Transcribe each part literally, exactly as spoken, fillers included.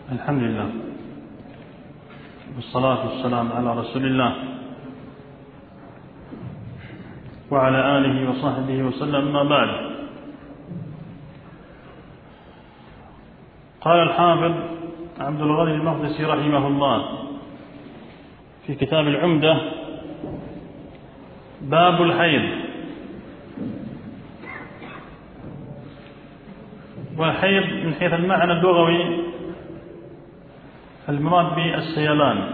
الحمد لله والصلاة والسلام على رسول الله وعلى آله وصحبه وسلم. ما بعد، قال الحافظ عبد الغني المقدسي رحمه الله في كتاب العمدة: باب الحيض. والحيض من حيث المعنى اللغوي المراد به السيلان،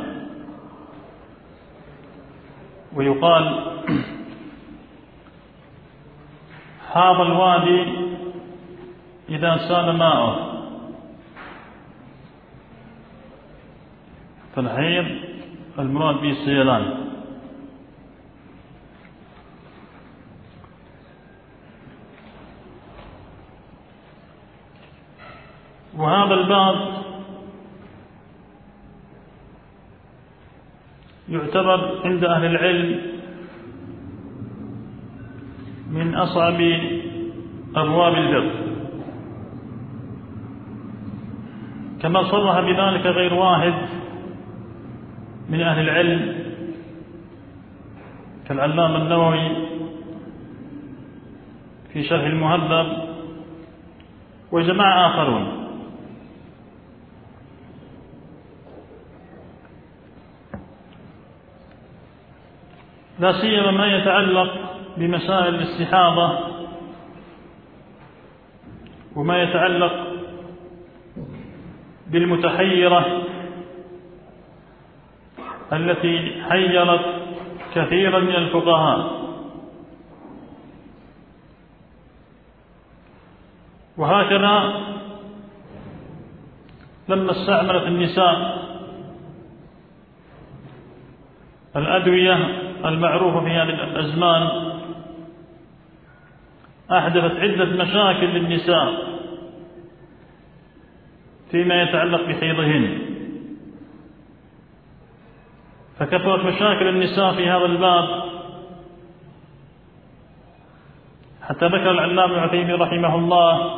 ويقال حاض الوادي إذا سال ماؤه، فالحيض المراد به السيلان. وهذا الباب يعتبر عند أهل العلم من أصعب أبواب الفقه، كما صرح بذلك غير واحد من أهل العلم كالعلامة النووي في شرح المهذب وجماعة آخرون. لا سيما ما يتعلق بمسائل الاستحاضة وما يتعلق بالمتحيرة التي حيرت كثيرا من الفقهاء. وهكذا لما استعملت النساء الأدوية المعروفة في هذه الأزمان أحدثت عدة مشاكل للنساء فيما يتعلق بحيضهن، فكثرت مشاكل النساء في هذا الباب حتى ذكر العلامة ابن عثيمين رحمه الله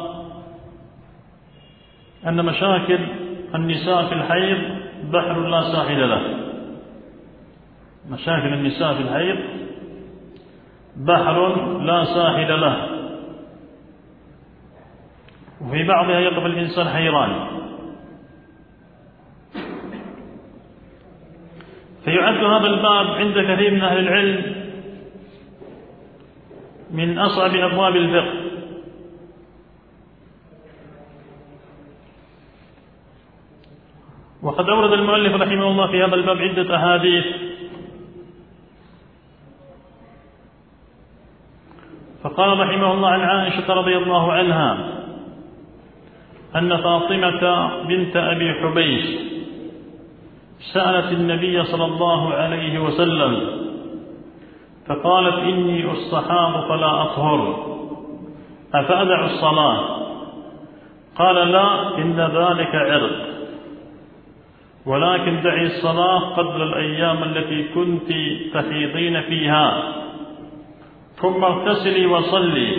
أن مشاكل النساء في الحيض بحر لا ساحل له. مشاكل النساء في الحيض بحر لا ساحل له، وفي بعضها يقف الإنسان حيران. فيعد هذا الباب عند كثير من أهل العلم من أصعب أبواب الفقه، وقد أورد المؤلف رحمه الله في هذا الباب عدة أحاديث. فقال رحمه الله عن عائشة رضي الله عنها أن فاطمة بنت أبي حبيش سألت النبي صلى الله عليه وسلم فقالت: إني أستحاض فلا أطهر، أفأدع الصلاة؟ قال: لا، إن ذلك عرق، ولكن دعي الصلاة قدر الأيام التي كنت تحيضين فيها، ثم اغتسلي وصلي.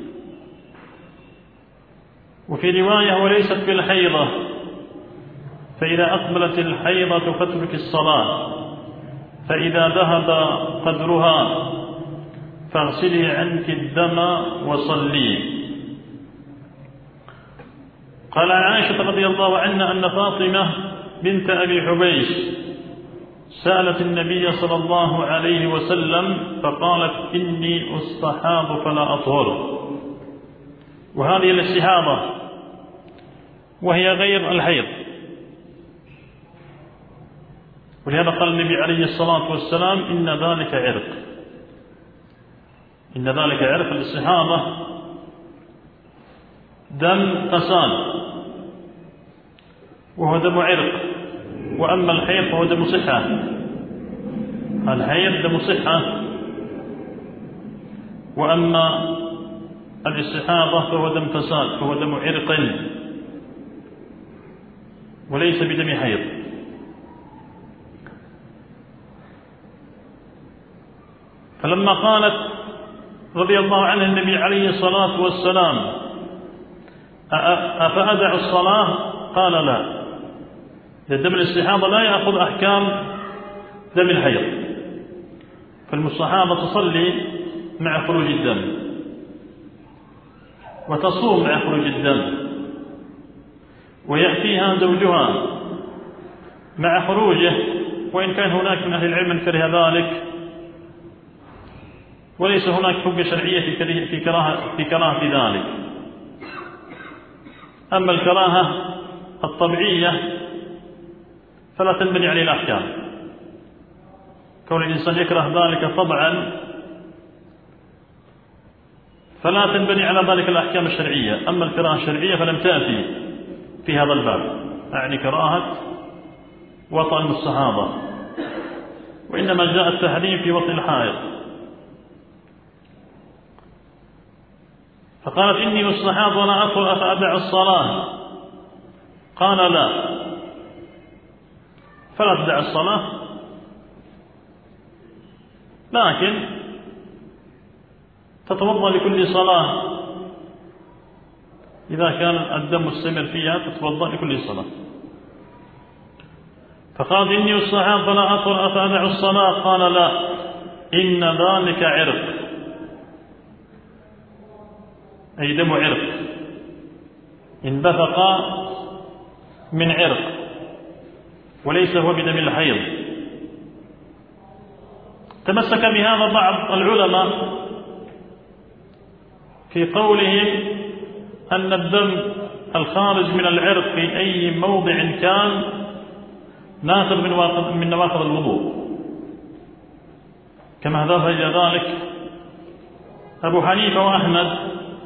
وفي رواية: وليست في الحيضة، فإذا أقبلت الحيضة فاترك الصلاة، فإذا ذهب قدرها فاغسلي عنك الدم وصلي. قال عن عائشة رضي الله عنها أن فاطمة بنت أبي حبيش سألت النبي صلى الله عليه وسلم فقالت: إني أستحاض فلا أطهر. وهذه الاستحاضة وهي غير الحيض، ولهذا قال النبي عليه الصلاة والسلام: إن ذلك عرق. إن ذلك عرق. الاستحاضة دم فساد وهو دم عرق، وأما الحيض فهو دم صحة. الحيض دم صحة، وأما الاستحاضة فهو دم فساد، فهو دم عرق وليس بدم حيض. فلما قالت رضي الله عنها النبي عليه الصلاة والسلام: أفأدع الصلاة؟ قال: لا، دم الاستحاضة لا يأخذ أحكام دم الحيض، فالمستحاضة تصلي مع خروج الدم وتصوم مع خروج الدم، ويأتيها زوجها مع خروجه، وإن كان هناك من أهل العلم من كره ذلك، وليس هناك حجة شرعية في كراهة في كراهة ذلك. أما الكراهة الطبيعية فلا تنبني عليه الأحكام، كون الإنسان يكره ذلك طبعا فلا تنبني على ذلك الأحكام الشرعية. أما الكراهة الشرعية فلم تأتي في هذا الباب، يعني كراهة وطأ المستحاضة، وإنما جاء التحريم في وطء الحائض. فقالت إني مستحاض ولا أطهر أفأدع الصلاة؟ قال لا، فلا تدع الصلاة، لكن تتوضأ لكل صلاة، إذا كان الدم مستمر فيها تتوضأ لكل صلاة. فقال إني مستحاض فلا أطهر أفأدع الصلاة؟ قال لا، إن ذلك عرق، أي دم عرق، انبثق من عرق، وليس هو بدم الحيض. تمسك بهذا بعض العلماء في قولهم أن الدم الخارج من العرق في أي موضع كان ناقض من نواقض الوضوء، كما ذهب إلى ذلك أبو حنيفة وأحمد،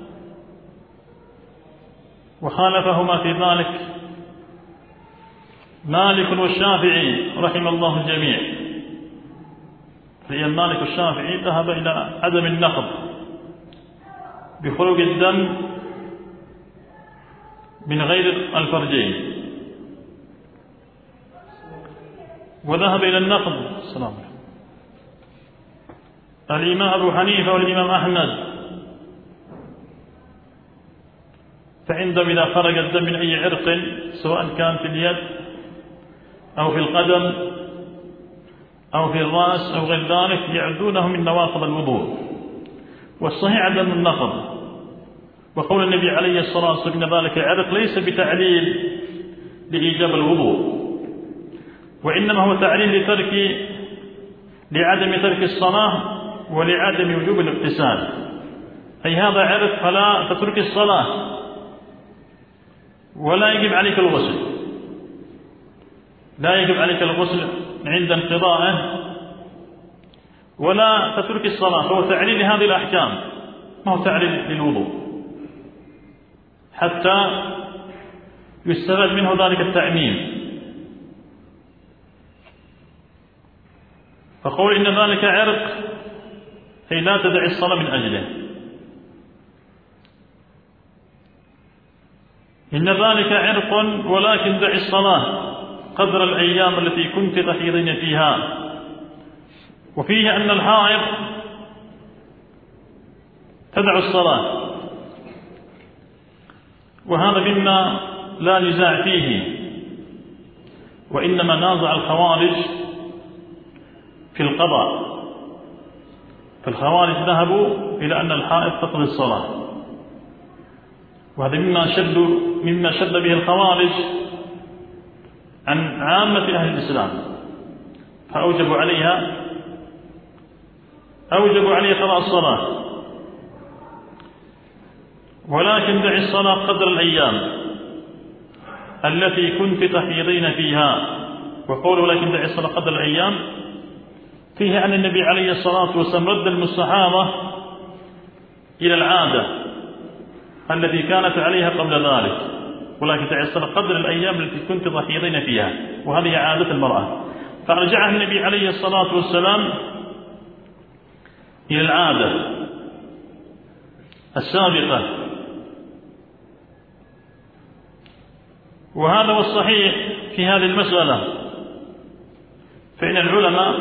وخالفهما في ذلك مالك والشافعي رحم الله الجميع. لأن مالك والشافعي ذهب إلى عدم النقض بخروج الدم من غير الفرجين، وذهب إلى النقض السلام الإمام أبو حنيفة والإمام أحمد، فعندهم إذا خرج الدم من أي عرق سواء كان في اليد أو في القدم أو في الرأس أو غير ذلك يعدونه من نواقض الوضوء، والصحيح عدم النقض. وقول النبي عليه الصلاة والسلام إن ذلك عرق ليس بتعليل لإيجاب الوضوء، وإنما هو تعليل لترك لعدم ترك الصلاة ولعدم وجوب الاغتسال، أي هذا عرق فلا تترك الصلاة ولا يجب عليك الغسل، لا يجب عليك الغسل عند انقضائه ولا تترك الصلاة، فهو تعليل لهذه الأحكام، ما هو تعليل للوضوء، حتى يستفاد منه ذلك التعميم. فقول إن ذلك عرق أي لا تدع الصلاة من أجله. إن ذلك عرق ولكن دع الصلاة قدر الأيام التي كنت تحيضين فيها. وفيه أن الحائض تدع الصلاة، وهذا مما لا نزاع فيه، وإنما نازع الخوارج في القضاء، فالخوارج ذهبوا إلى أن الحائض تقضي الصلاة، وهذا مما شد مما شد به الخوارج عن عامة أهل الإسلام، فأوجبوا عليها أوجبوا عليها قضاء الصلاة، ولكن دع الصلاة قدر الأيام التي كنت تحيضين فيها. وقوله ولكن دع الصلاة قدر الأيام فيه أن النبي عليه الصلاة والسلام رد المستحاضة إلى العادة التي كانت عليها قبل ذلك، ولكن دع الصلاة قدر الأيام التي كنت تحيضين فيها، وهذه عادة المرأة، فرجعها النبي عليه الصلاة والسلام إلى العادة السابقة. وهذا هو الصحيح في هذه المسألة، فإن العلماء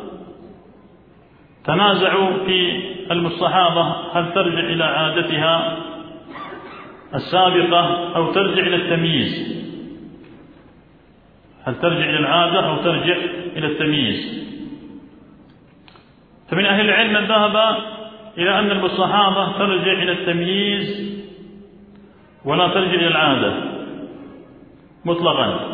تنازعوا في المستحاضة هل ترجع إلى عادتها السابقة أو ترجع إلى التمييز، هل ترجع إلى العادة أو ترجع إلى التمييز؟ فمن أهل العلم من ذهب إلى أن المستحاضة ترجع إلى التمييز ولا ترجع إلى العادة مطلقا،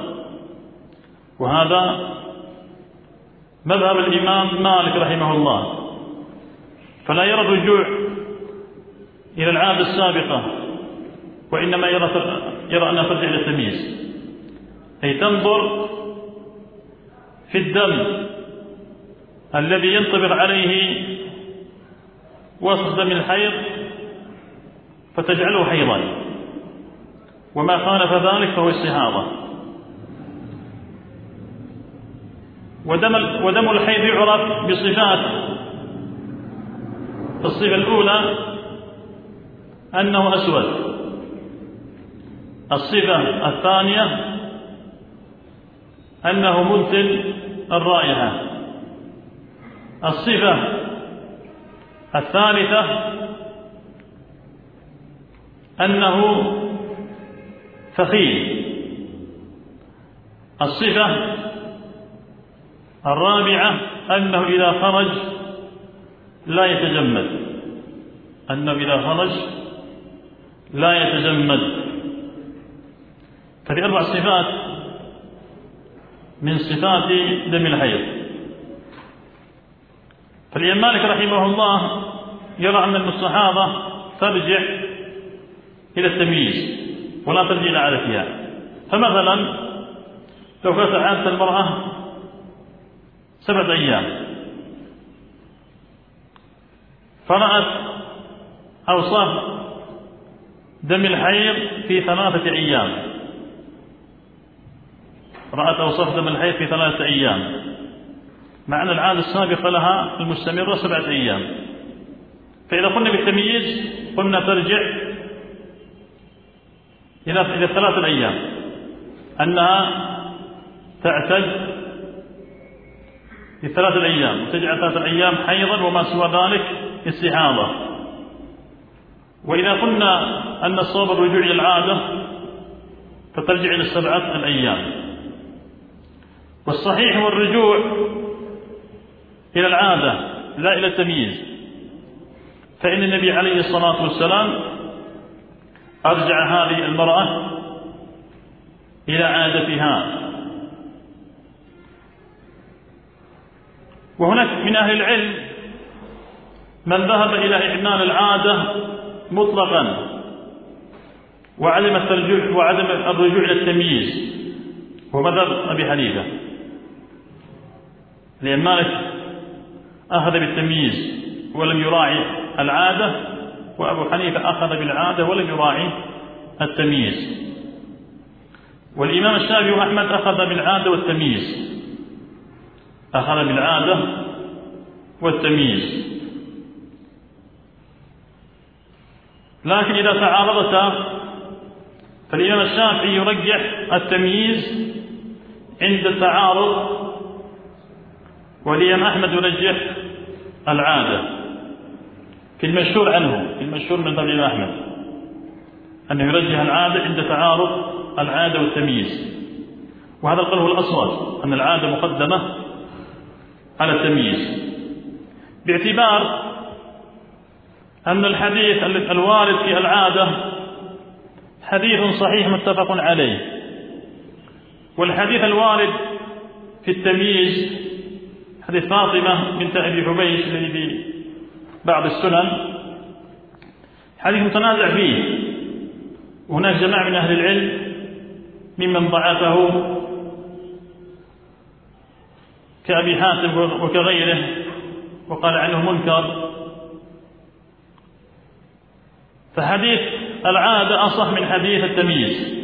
وهذا مذهب الإمام مالك رحمه الله، فلا يرى الرجوع إلى العادة السابقة، وإنما يرى, يرى أنها ترجع إلى التمييز، أي تنظر في الدم الذي ينطبق عليه وسط دم الحيض فتجعله حيضا، وما خالف ذلك فهو استحاضة. ودم, ودم الحيض يعرف بصفات. الصفة الأولى أنه أسود، الصفة الثانية أنه منتن الرائحة، الصفة الثالثة أنه ثقيل، الصفة الرابعة أنه إذا خرج لا يتجمد، أنه إذا خرج لا يتجمد. فهذه أربع صفات من صفات دم الحيض. فالإمام مالك رحمه الله يرى أن المستحاضة ترجع إلى التمييز ولا ترجع إلى عادتها. فمثلا لو كانت عادة المرأة سبعة أيام فرأت أوصاف دم الحيض في ثلاثة أيام، رأت أوصاف دم الحيض في ثلاثة أيام، مع أن العادة السابقة لها المستمرة سبعة أيام، فإذا قلنا بالتمييز قلنا ترجع إلى إلى ثلاثة الأيام، أنها تعتد في ثلاثة الأيام وتجعل ثلاثة الأيام حيضا وما سوى ذلك استحاضة. وإذا قلنا أن الصواب الرجوع إلى العادة فترجع إلى السبعة الأيام. والصحيح هو الرجوع إلى العادة لا إلى التمييز، فإن النبي عليه الصلاة والسلام أرجع هذه المرأة إلى عادتها. وهناك من أهل العلم من ذهب إلى إعمال العادة مطلقا وعدم الرجوع وعدم الرجوع إلى التمييز، هو مذهب أبي حنيفة، لأن مالك أخذ بالتمييز ولم يراعي العادة، وأبو حنيفة أخذ بالعادة ولم يراعي التمييز. والإمام الشافعي وأحمد أخذ بالعادة والتمييز، أخذ بالعادة والتمييز. لكن إذا تعارضتا فالإمام الشافعي يرجح التمييز عند التعارض، والإمام أحمد يرجح العادة في المشهور عنه، في المشهور من طريق الإمام أحمد أنه يرجح العادة عند تعارض العادة والتمييز. وهذا القول هو الأصوب، أن العادة مقدمة على التمييز، باعتبار أن الحديث الوارد في العادة حديث صحيح متفق عليه، والحديث الوارد في التمييز حديث فاطمة بنت أبي حبيش الذي في بعض السنن حديث متنازع فيه، وهناك جماعة من أهل العلم ممن ضعفه كأبي حاتم وكغيره وقال عنه منكر. فحديث العادة أصح من حديث التمييز،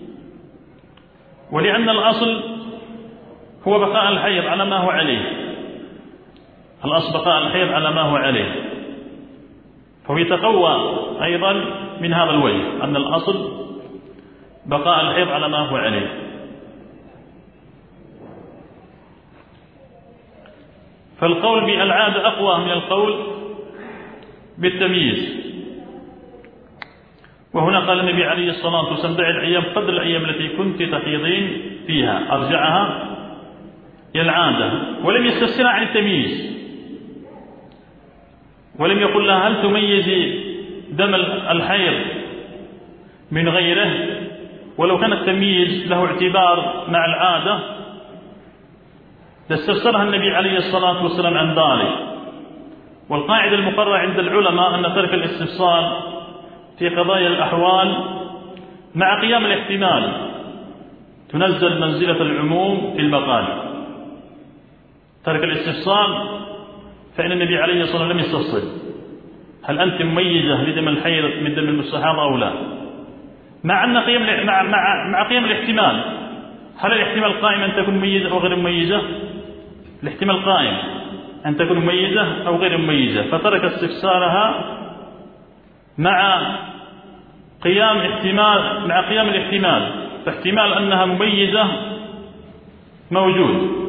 ولأن الأصل هو بقاء الحيض على ما هو عليه، الأصل بقاء الحيض على ما هو عليه، فهو يتقوى أيضا من هذا الوجه أن الأصل بقاء الحيض على ما هو عليه. فالقول بالعادة أقوى من القول بالتمييز. وهنا قال النبي عليه الصلاة والسلام دع الأيام قدر الأيام التي كنت تحيضين فيها، أرجعها إلى العادة، ولم يستفسرها عن التمييز، ولم يقل لها هل تميزي دم الحيض من غيره، ولو كان التمييز له اعتبار مع العادة لاستفسرها النبي عليه الصلاة والسلام عن ذلك. والقاعدة المقررة عند العلماء أن ترك الاستفسار في قضايا الأحوال مع قيام الاحتمال تنزل منزلة العموم في المقال. ترك الاستفسار فإن النبي عليه الصلاة والسلام لم يستفصل هل أنت مميزة لدم الحيض من دم المستحاضة أو لا، مع أن قيام مع مع مع قيام الاحتمال. هل الاحتمال قائم أن تكون مميزة أو غير مميزة؟ الاحتمال قائم أن تكون مميزة أو غير مميزة، فترك استفسارها مع قيام احتمال مع قيام الاحتمال، فاحتمال أنها مميزة موجود.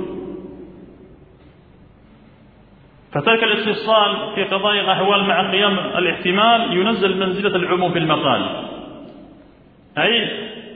فترك الاستفصال في قضايا الأحوال مع قيام الاحتمال ينزل منزلة العموم في المقال، أي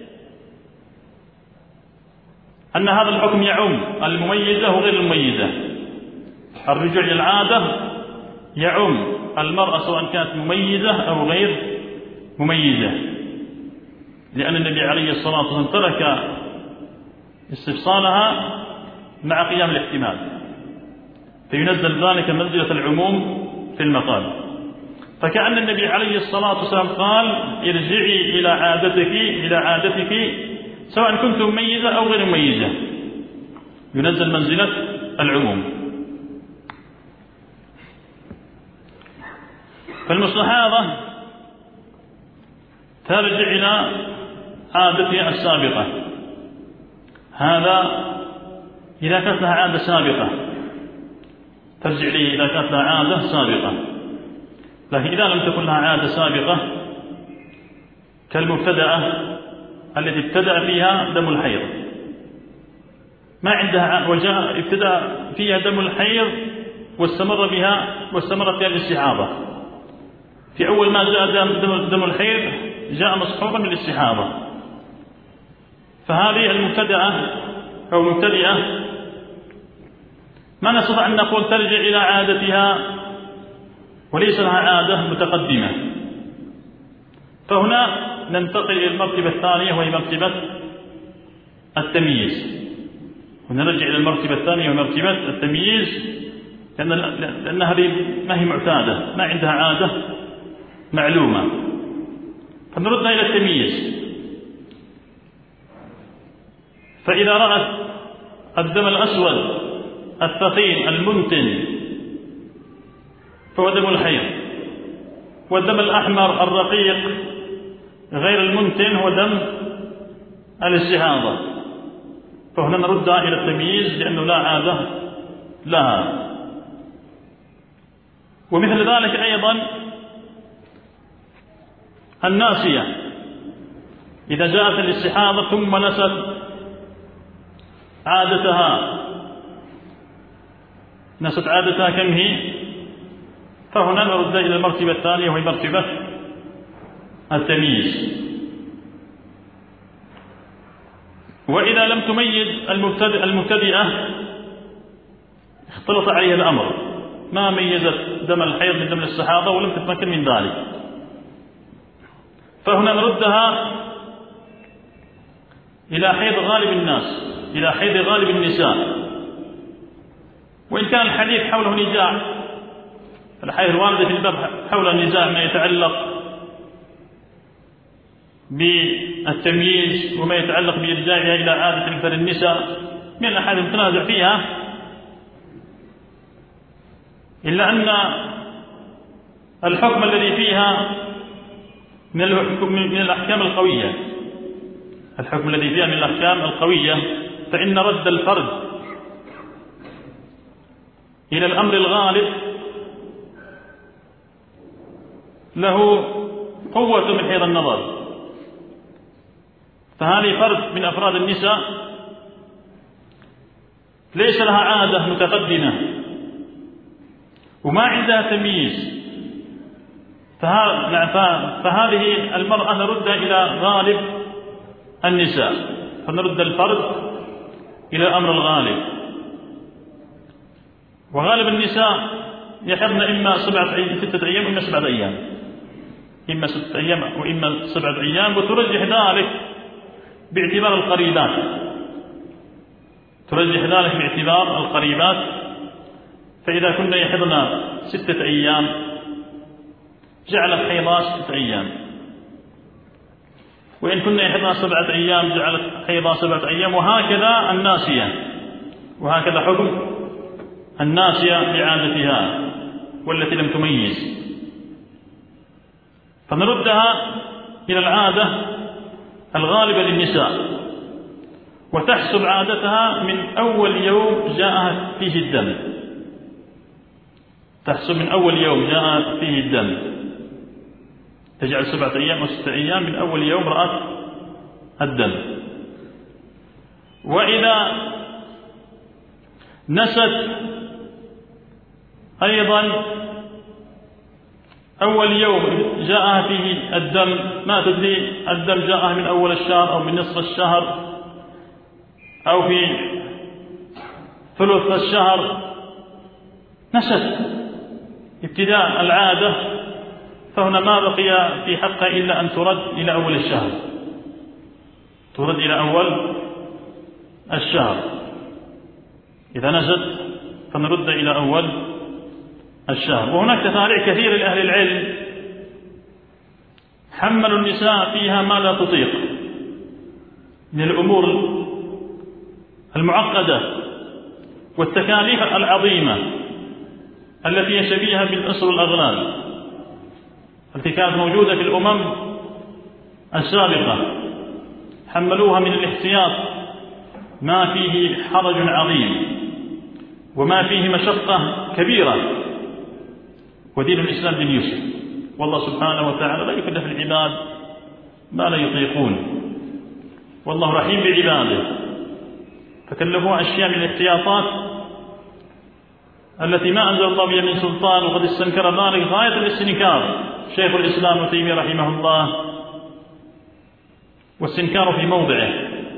أن هذا الحكم يعم المميزة وغير المميزة. الرجوع إلى العادة يعم المرأة سواء كانت مميزة أو غير مميزة، لأن النبي عليه الصلاة والسلام ترك استفصالها مع قيام الاحتمال، فينزل ذلك منزلة العموم في المقال. فكأن النبي عليه الصلاة والسلام قال ارجعي إلى عادتك إلى عادتك سواء كنت مميزة أو غير مميزة، ينزل منزلة العموم. فالمستحاضة ترجع إلى عادتها السابقة، هذا إذا كانت لها عادة سابقة ترجع إليه إذا كانت لها عادة سابقة. لكن إذا لم تكن لها عادة سابقة كالمبتدأة التي ابتدأ فيها دم الحيض، ما عندها وجاء ابتدأ فيها دم الحيض واستمر بها واستمرت بها الاستحاضة، في أول ما جاء دم, دم الحيض جاء مصحوبا بالاستحاضة، فهذه المبتدأة أو مبتدئة ما نستطيع أن نقول ترجع إلى عادتها وليس لها عادة متقدمة. فهنا ننتقل إلى المرتبة الثانية وهي مرتبة التمييز. هنا نرجع إلى المرتبة الثانية وهي مرتبة التمييز، لأن لأن هذه ما هي معتادة، ما عندها عادة معلومة، فنردها إلى التمييز. فإذا رأت الدم الأسود الثقيل المنتن فهو دم الحيض، والدم الأحمر الرقيق غير المنتن هو دم الاستحاضة، فهنا نردها إلى التمييز لأنه لا عادة لها. ومثل ذلك أيضا الناسية إذا جاءت الاستحاضة ثم نست عادتها نست عادتها كم هي، فهنا نرد إلى المرتبة الثانية وهي مرتبة التمييز. وإذا لم تميز المبتدئ المبتدئة اختلط عليها الأمر، ما ميزت دم الحيض من دم الاستحاضة ولم تتمكن من ذلك، فهنا نردها إلى حيض غالب الناس، إلى حيض غالب النساء. وإن كان الحديث حوله نزاع، الحديث الواردة في الباب حول النزاع ما يتعلق بالتمييز وما يتعلق بإرجاعها إلى عادة أكثر النساء من الأحاديث المتنازع فيها، إلا أن الحكم الذي فيها من من الأحكام القوية، الحكم الذي فيها من الأحكام القوية، فإن رد الفرد إلى الأمر الغالب له قوة من حيث النظر. فهذه فرد من أفراد النساء ليس لها عادة متقدمة وما عندها تمييز، فهذه المرأة نردها إلى غالب النساء، فنرد الفرد إلى الأمر الغالب. وغالب النساء يحضن إما سبعة ستة أيام وإما سبعة أيام، إما ستة أيام وإما سبعة أيام، وترجح ذلك باعتبار القريبات، ترجح ذلك باعتبار القريبات. فإذا كنا يحضن ستة أيام جعلت حيضها ستة أيام، وإن كنا يحضن سبعة أيام جعلت حيضها سبعة أيام، وهكذا الناسية، وهكذا حكم الناسية لعادتها والتي لم تميز، فنردها إلى العادة الغالبة للنساء، وتحسب عادتها من أول يوم جاء فيه الدم، تحسب من أول يوم جاء فيه الدم، تجعل سبعة أيام وستة أيام من أول يوم رأت الدم. وإذا نست أيضا أول يوم جاءها فيه الدم، ما تدري الدم جاءها من أول الشهر أو من نصف الشهر أو في ثلث الشهر، نست ابتداء العادة، فهنا ما بقي في حقها إلا أن ترد إلى أول الشهر، ترد إلى أول الشهر. إذا نست فنرد إلى أول الشهر. وهناك تفاريع كثيرة لأهل العلم حملوا النساء فيها ما لا تطيق من الأمور المعقدة والتكاليف العظيمة التي هي شبيهة بالأسر والأغلال التي كانت موجودة في الأمم السابقة، حملوها من الاحتياط ما فيه حرج عظيم وما فيه مشقة كبيرة، ودين الإسلام دين يسر، والله سبحانه وتعالى لا يكلف العباد ما لا يطيقون، والله رحيم بعباده، فكلفوها أشياء من الاحتياطات التي ما أنزل الله بها من سلطان، وقد استنكر ذلك غاية الاستنكار شيخ الإسلام ابن تيمية رحمه الله، واستنكار في موضعه.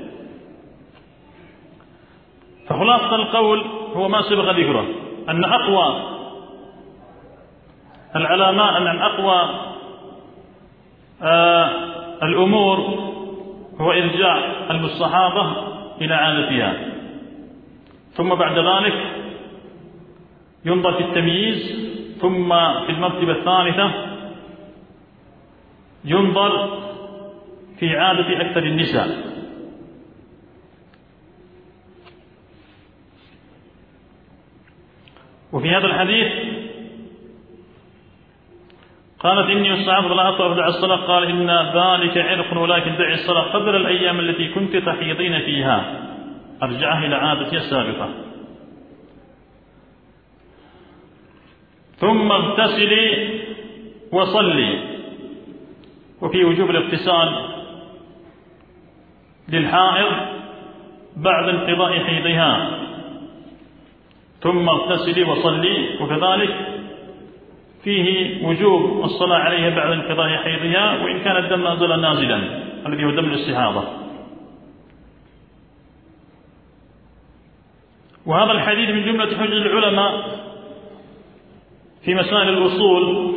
فخلاصة القول هو ما سبق ذكره، أن أقوى العلامات، أن أقوى آه الأمور هو إرجاع المستحاضة إلى عادتها، ثم بعد ذلك ينظر في التمييز، ثم في المرتبة الثالثة ينظر في عادة أكثر النساء. وفي هذا الحديث قالت إني أستعاذ لا أطأ دع الصلاة، قال إن ذلك عرق ولكن دعي الصلاة قدر الأيام التي كنت تحيضين فيها، أرجعها إلى عادتها السابقة. ثم اغتسلي وصلي، وفي وجوب الاغتسال للحائض بعد انقضاء حيضها، ثم اغتسلي وصلي، وكذلك فيه وجوب الصلاة عليها بعد انقضاء حيضها وإن كان الدم ما زال نازلا الذي هو دم الاستحاضة. وهذا الحديث من جملة حجج العلماء في مسائل الأصول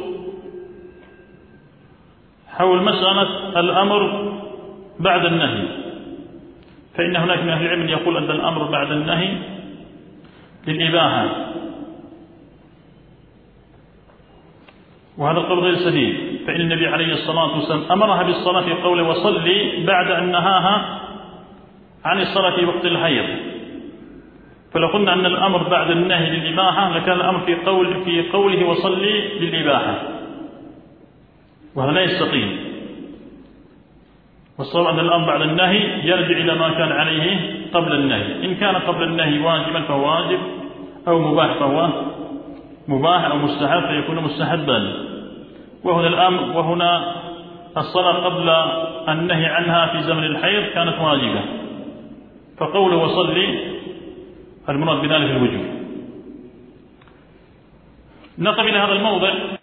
حول مسألة الأمر بعد النهي، فإن هناك من أهل العلم يقول أن الأمر بعد النهي للإباحة، وهذا القول غير سديد، فإن النبي عليه الصلاة والسلام أمرها بالصلاة في قوله وصلي بعد أن نهاها عن الصلاة في وقت الحيض، فلو قلنا أن الأمر بعد النهي للإباحة لكان الأمر في قول في قوله وصلي للإباحة، وهذا لا يستقيم. والصواب أن الأمر بعد النهي يرجع إلى ما كان عليه قبل النهي، إن كان قبل النهي واجبا فهو واجب، أو مباح فهو مباح، أو مستحب فيكون مستحبا. وهنا الأمر وهنا الصلاة قبل النهي عنها في زمن الحيض كانت واجبة، فقوله وصلي المراد بذلك الوجوب. نقف إلى هذا الموضع.